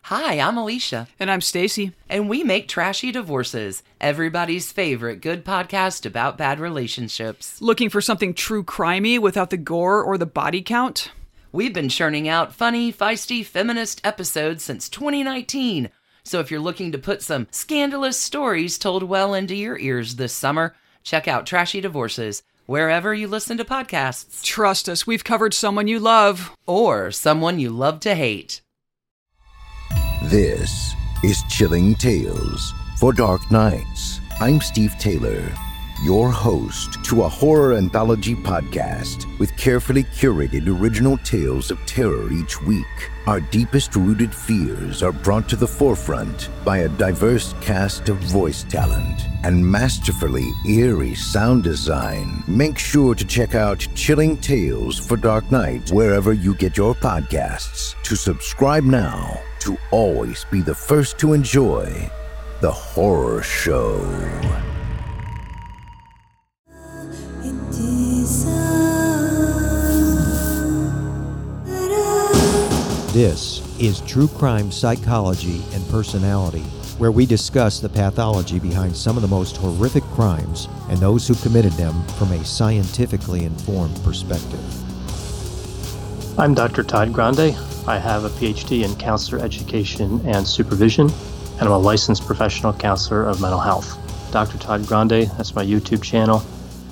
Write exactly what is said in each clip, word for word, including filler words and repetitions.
Hi, I'm Alicia. And I'm Stacy. And we make Trashy Divorces, everybody's favorite good podcast about bad relationships. Looking for something true crimey without the gore or the body count? We've been churning out funny, feisty, feminist episodes since twenty nineteen. So if you're looking to put some scandalous stories told well into your ears this summer, check out Trashy Divorces, wherever you listen to podcasts. Trust us, we've covered someone you love. Or someone you love to hate. This is Chilling Tales for Dark Nights. I'm Steve Taylor, your host to a horror anthology podcast with carefully curated original tales of terror each week. Our deepest rooted fears are brought to the forefront by a diverse cast of voice talent and masterfully eerie sound design. Make sure to check out Chilling Tales for Dark Nights wherever you get your podcasts. To subscribe now to always be the first to enjoy the horror show. This is True Crime Psychology and Personality, where we discuss the pathology behind some of the most horrific crimes and those who committed them from a scientifically informed perspective. I'm Doctor Todd Grande. I have a P H D in counselor education and supervision, and I'm a licensed professional counselor of mental health. Doctor Todd Grande, that's my YouTube channel.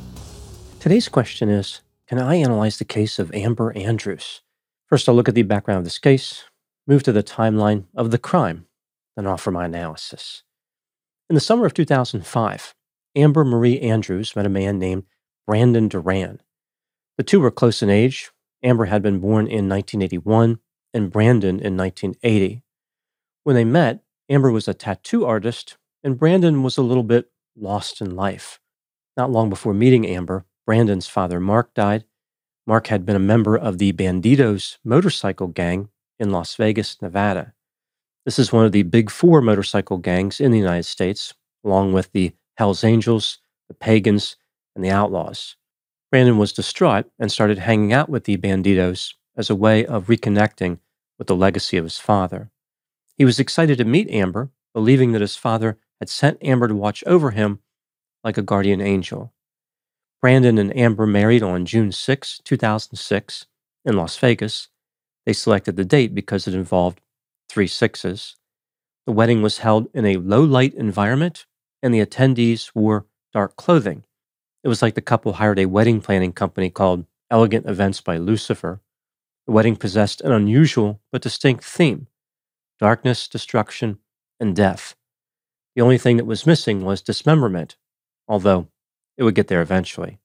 Today's question is, can I analyze the case of Amber Andrews? First, I'll look at the background of this case, move to the timeline of the crime, then offer my analysis. In the summer of two thousand five, Amber Marie Andrews met a man named Brandon Duran. The two were close in age. Amber had been born in nineteen eighty-one and Brandon in nineteen eighty. When they met, Amber was a tattoo artist and Brandon was a little bit lost in life. Not long before meeting Amber, Brandon's father, Mark, died. Mark had been a member of the Bandidos motorcycle gang in Las Vegas, Nevada. This is one of the big four motorcycle gangs in the United States, along with the Hells Angels, the Pagans, and the Outlaws. Brandon was distraught and started hanging out with the Bandidos as a way of reconnecting with the legacy of his father. He was excited to meet Amber, believing that his father had sent Amber to watch over him like a guardian angel. Brandon and Amber married on June sixth, two thousand six, in Las Vegas. They selected the date because it involved three sixes. The wedding was held in a low-light environment, and the attendees wore dark clothing. It was like the couple hired a wedding planning company called Elegant Events by Lucifer. The wedding possessed an unusual but distinct theme: darkness, destruction, and death. The only thing that was missing was dismemberment, although it would get there eventually.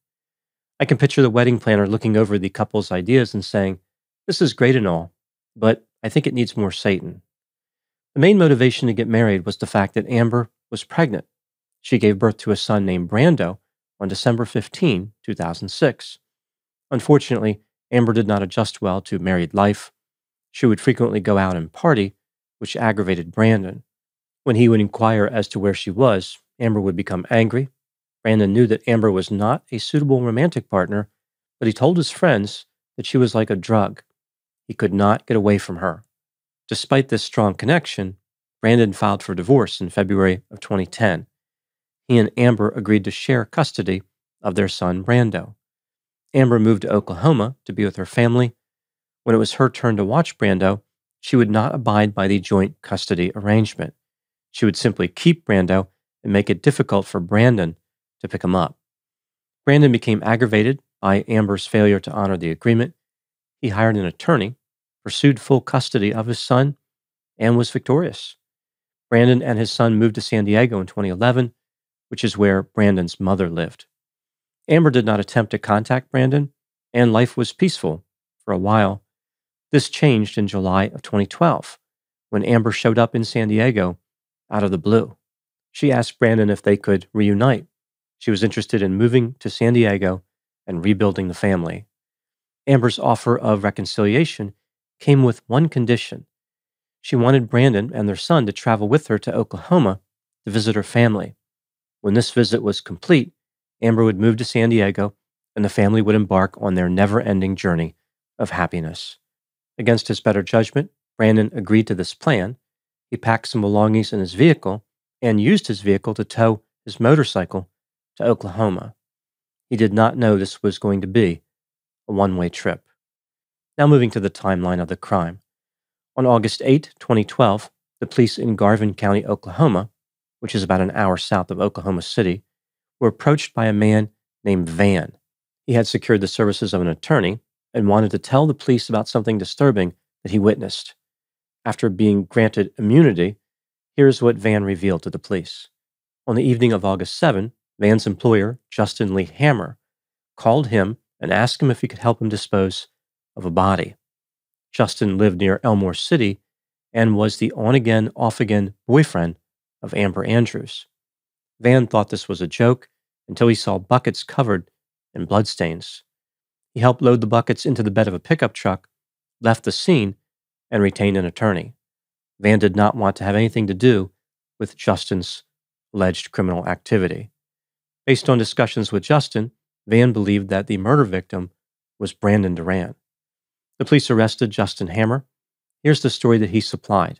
I can picture the wedding planner looking over the couple's ideas and saying, "This is great and all, but I think it needs more Satan." The main motivation to get married was the fact that Amber was pregnant. She gave birth to a son named Brando on December fifteenth, two thousand six. Unfortunately, Amber did not adjust well to married life. She would frequently go out and party, which aggravated Brandon. When he would inquire as to where she was, Amber would become angry. Brandon knew that Amber was not a suitable romantic partner, but he told his friends that she was like a drug. He could not get away from her. Despite this strong connection, Brandon filed for divorce in February of twenty ten. He and Amber agreed to share custody of their son, Brando. Amber moved to Oklahoma to be with her family. When it was her turn to watch Brando, she would not abide by the joint custody arrangement. She would simply keep Brando and make it difficult for Brandon to pick him up. Brandon became aggravated by Amber's failure to honor the agreement. He hired an attorney, pursued full custody of his son, and was victorious. Brandon and his son moved to San Diego in twenty eleven, which is where Brandon's mother lived. Amber did not attempt to contact Brandon, and life was peaceful for a while. This changed in July of twenty twelve, when Amber showed up in San Diego out of the blue. She asked Brandon if they could reunite. She was interested in moving to San Diego and rebuilding the family. Amber's offer of reconciliation came with one condition. She wanted Brandon and their son to travel with her to Oklahoma to visit her family. When this visit was complete, Amber would move to San Diego and the family would embark on their never-ending journey of happiness. Against his better judgment, Brandon agreed to this plan, He packed some belongings in his vehicle and used his vehicle to tow his motorcycle to Oklahoma. He did not know this was going to be a one-way trip. Now moving to the timeline of the crime. On August eighth, twenty twelve, the police in Garvin County, Oklahoma, which is about an hour south of Oklahoma City, were approached by a man named Van. He had secured the services of an attorney and wanted to tell the police about something disturbing that he witnessed. After being granted immunity, here's what Van revealed to the police. On the evening of August seventh, Van's employer, Justin Lee Hammer, called him and asked him if he could help him dispose of a body. Justin lived near Elmore City and was the on-again, off-again boyfriend of Amber Andrews. Van thought this was a joke until he saw buckets covered in bloodstains. He helped load the buckets into the bed of a pickup truck, left the scene, and retained an attorney. Van did not want to have anything to do with Justin's alleged criminal activity. Based on discussions with Justin, Van believed that the murder victim was Brandon Duran. The police arrested Justin Hammer. Here's the story that he supplied.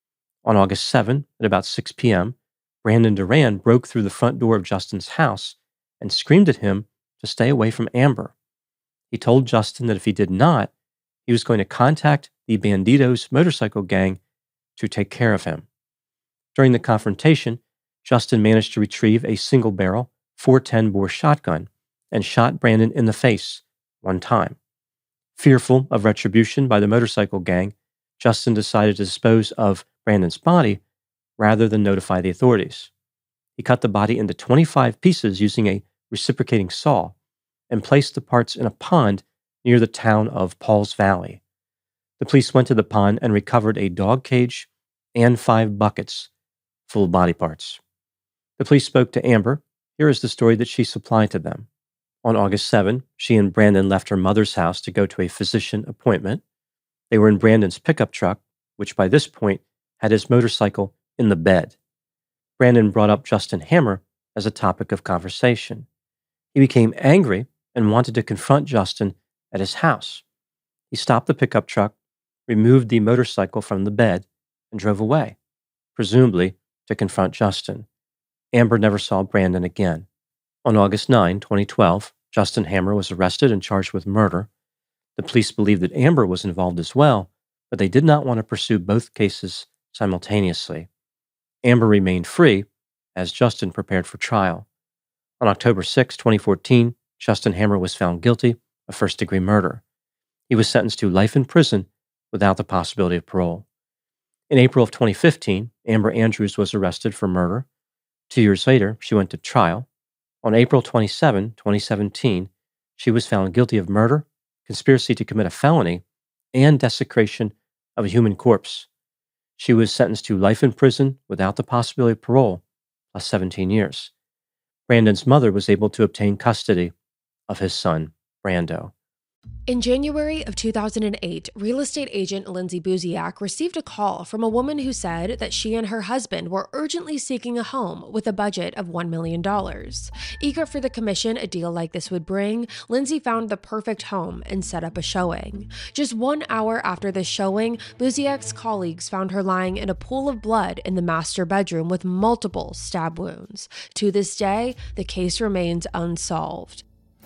On August seventh, at about six p.m., Brandon Duran broke through the front door of Justin's house and screamed at him to stay away from Amber. He told Justin that if he did not, he was going to contact the Bandidos motorcycle gang to take care of him. During the confrontation, Justin managed to retrieve a single-barrel four ten bore shotgun and shot Brandon in the face one time. Fearful of retribution by the motorcycle gang, Justin decided to dispose of Brandon's body rather than notify the authorities. He cut the body into twenty-five pieces using a reciprocating saw and placed the parts in a pond near the town of Pauls Valley. The police went to the pond and recovered a dog cage and five buckets full of body parts. The police spoke to Amber. Here is the story that she supplied to them. On August seventh, she and Brandon left her mother's house to go to a physician appointment. They were in Brandon's pickup truck, which by this point had his motorcycle in the bed. Brandon brought up Justin Hammer as a topic of conversation. He became angry and wanted to confront Justin at his house. He stopped the pickup truck, removed the motorcycle from the bed, and drove away, presumably to confront Justin. Amber never saw Brandon again. On August ninth, twenty twelve, Justin Hammer was arrested and charged with murder. The police believed that Amber was involved as well, but they did not want to pursue both cases simultaneously. Amber remained free as Justin prepared for trial. On October sixth, twenty fourteen, Justin Hammer was found guilty of first-degree murder. He was sentenced to life in prison without the possibility of parole. In April of twenty fifteen, Amber Andrews was arrested for murder. Two years later, she went to trial. On April twenty-seventh, twenty seventeen, she was found guilty of murder, conspiracy to commit a felony, and desecration of a human corpse. She was sentenced to life in prison without the possibility of parole, plus seventeen years. Brandon's mother was able to obtain custody of his son, Brando. In January of two thousand eight, real estate agent Lindsay Buziak received a call from a woman who said that she and her husband were urgently seeking a home with a budget of one million dollars. Eager for the commission a deal like this would bring, Lindsay found the perfect home and set up a showing. Just one hour after the showing, Buziak's colleagues found her lying in a pool of blood in the master bedroom with multiple stab wounds. To this day, the case remains unsolved.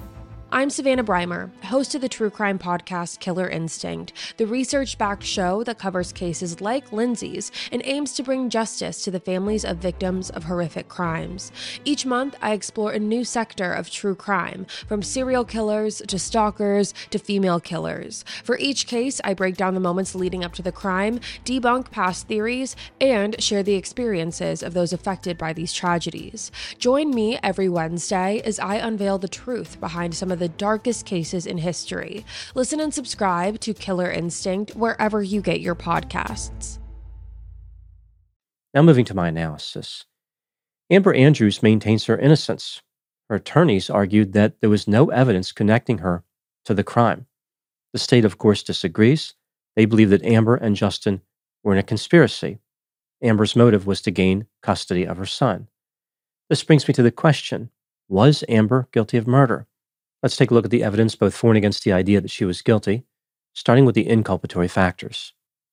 I'm Savannah Breimer, host of the true crime podcast Killer Instinct, the research-backed show that covers cases like Lindsay's and aims to bring justice to the families of victims of horrific crimes. Each month, I explore a new sector of true crime, from serial killers to stalkers to female killers. For each case, I break down the moments leading up to the crime, debunk past theories, and share the experiences of those affected by these tragedies. Join me every Wednesday as I unveil the truth behind some of the darkest cases in history. Listen and subscribe to Killer Instinct wherever you get your podcasts. Now moving to my analysis. Amber Andrews maintains her innocence. Her attorneys argued that there was no evidence connecting her to the crime. The state, of course, disagrees. They believe that Amber and Justin were in a conspiracy. Amber's motive was to gain custody of her son. This brings me to the question, was Amber guilty of murder? Let's take a look at the evidence both for and against the idea that she was guilty, starting with the inculpatory factors.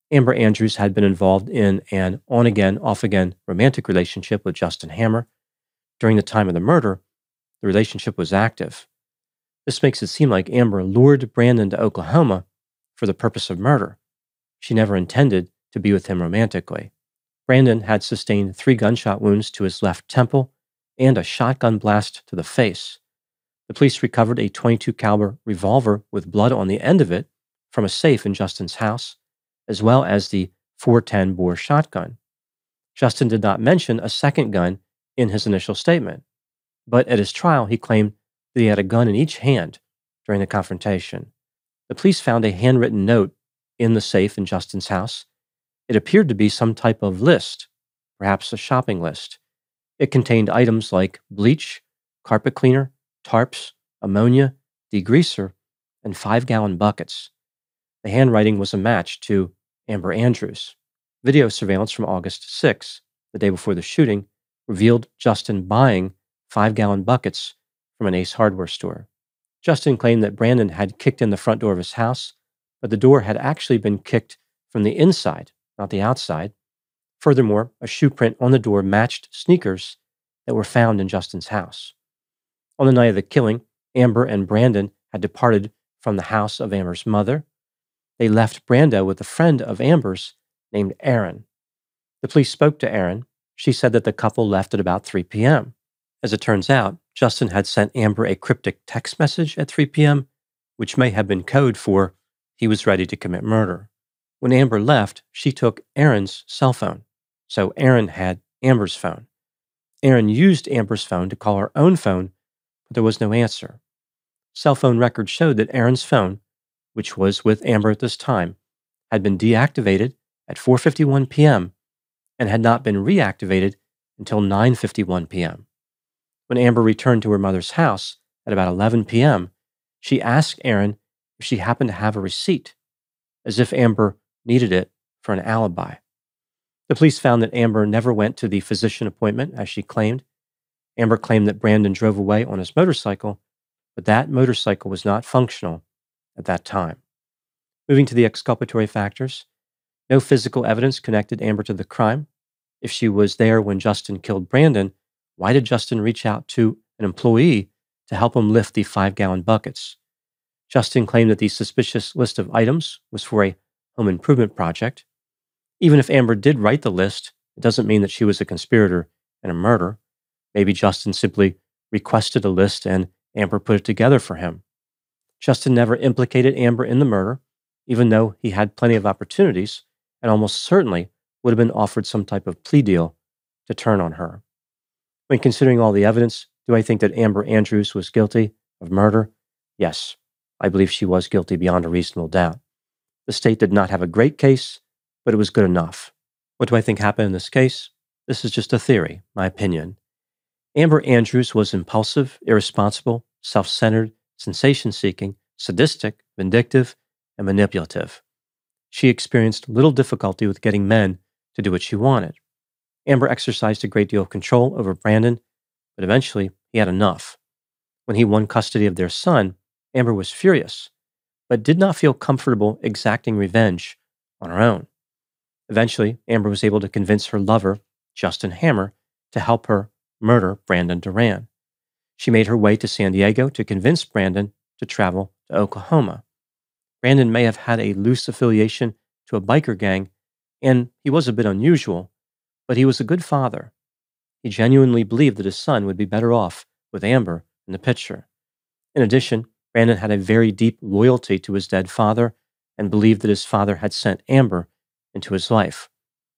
Amber Andrews had been involved in an on-again, off-again romantic relationship with Justin Hammer. During the time of the murder, the relationship was active. This makes it seem like Amber lured Brandon to Oklahoma for the purpose of murder. She never intended to be with him romantically. Brandon had sustained three gunshot wounds to his left temple and a shotgun blast to the face. The police recovered a twenty-two caliber revolver with blood on the end of it from a safe in Justin's house, as well as the four ten bore shotgun. Justin did not mention a second gun in his initial statement, but at his trial he claimed that he had a gun in each hand during the confrontation. The police found a handwritten note in the safe in Justin's house. It appeared to be some type of list, perhaps a shopping list. It contained items like bleach, carpet cleaner, tarps, ammonia, degreaser, and five-gallon buckets. The handwriting was a match to Amber Andrews. Video surveillance from August sixth, the day before the shooting, revealed Justin buying five-gallon buckets from an Ace Hardware store. Justin claimed that Brandon had kicked in the front door of his house, but the door had actually been kicked from the inside, not the outside. Furthermore, a shoe print on the door matched sneakers that were found in Justin's house. On the night of the killing, Amber and Brandon had departed from the house of Amber's mother. They left Brando with a friend of Amber's named Aaron. The police spoke to Aaron. She said that the couple left at about three p.m. As it turns out, Justin had sent Amber a cryptic text message at three p.m., which may have been code for he was ready to commit murder. When Amber left, she took Aaron's cell phone, so Aaron had Amber's phone. Aaron used Amber's phone to call her own phone, but there was no answer. Cell phone records showed that Aaron's phone, which was with Amber at this time, had been deactivated at four fifty-one p.m. and had not been reactivated until nine fifty-one p.m. When Amber returned to her mother's house at about eleven p.m., she asked Aaron if she happened to have a receipt, as if Amber needed it for an alibi. The police found that Amber never went to the physician appointment, as she claimed. Amber claimed that Brandon drove away on his motorcycle, but that motorcycle was not functional at that time. Moving to the exculpatory factors, no physical evidence connected Amber to the crime. If she was there when Justin killed Brandon, why did Justin reach out to an employee to help him lift the five-gallon buckets? Justin claimed that the suspicious list of items was for a home improvement project. Even if Amber did write the list, it doesn't mean that she was a conspirator in a murder. Maybe Justin simply requested a list and Amber put it together for him. Justin never implicated Amber in the murder, even though he had plenty of opportunities and almost certainly would have been offered some type of plea deal to turn on her. When considering all the evidence, do I think that Amber Andrews was guilty of murder? Yes, I believe she was guilty beyond a reasonable doubt. The state did not have a great case, but it was good enough. What do I think happened in this case? This is just a theory, my opinion. Amber Andrews was impulsive, irresponsible, self-centered, sensation-seeking, sadistic, vindictive, and manipulative. She experienced little difficulty with getting men to do what she wanted. Amber exercised a great deal of control over Brandon, but eventually he had enough. When he won custody of their son, Amber was furious, but did not feel comfortable exacting revenge on her own. Eventually, Amber was able to convince her lover, Justin Hammer, to help her murder Brandon Duran. She made her way to San Diego to convince Brandon to travel to Oklahoma. Brandon may have had a loose affiliation to a biker gang, and he was a bit unusual, but he was a good father. He genuinely believed that his son would be better off with Amber in the picture. In addition, Brandon had a very deep loyalty to his dead father and believed that his father had sent Amber into his life.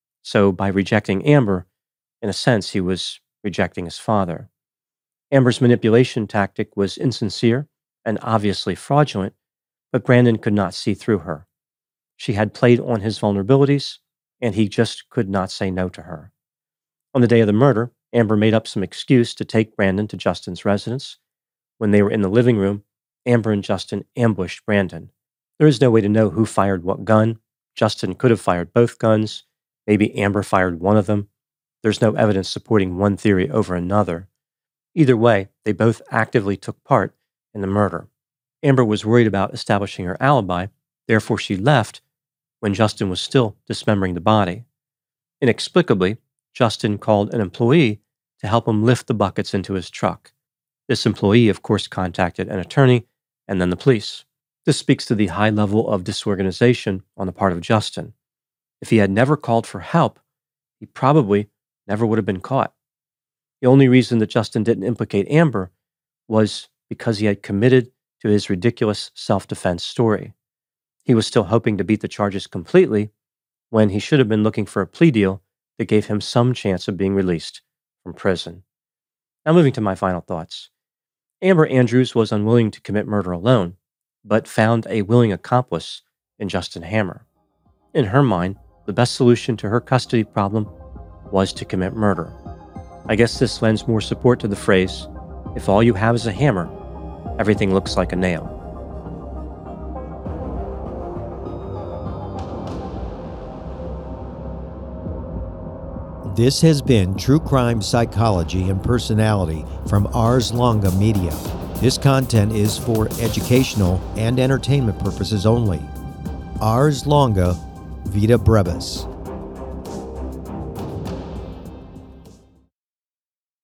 So by rejecting Amber, in a sense, he was rejecting his father. Amber's manipulation tactic was insincere and obviously fraudulent, but Brandon could not see through her. She had played on his vulnerabilities, and he just could not say no to her. On the day of the murder, Amber made up some excuse to take Brandon to Justin's residence. When they were in the living room, Amber and Justin ambushed Brandon. There is no way to know who fired what gun. Justin could have fired both guns. Maybe Amber fired one of them. There's no evidence supporting one theory over another. Either way, they both actively took part in the murder. Amber was worried about establishing her alibi, therefore she left when Justin was still dismembering the body. Inexplicably, Justin called an employee to help him lift the buckets into his truck. This employee, of course, contacted an attorney and then the police. This speaks to the high level of disorganization on the part of Justin. If he had never called for help, he probably never would have been caught. The only reason that Justin didn't implicate Amber was because he had committed to his ridiculous self-defense story. He was still hoping to beat the charges completely when he should have been looking for a plea deal that gave him some chance of being released from prison. Now moving to my final thoughts. Amber Andrews was unwilling to commit murder alone, but found a willing accomplice in Justin Hammer. In her mind, the best solution to her custody problem was to commit murder. I guess this lends more support to the phrase, if all you have is a hammer, everything looks like a nail. This has been True Crime Psychology and Personality from Ars Longa Media. This content is for educational and entertainment purposes only. Ars Longa Vita Brevis.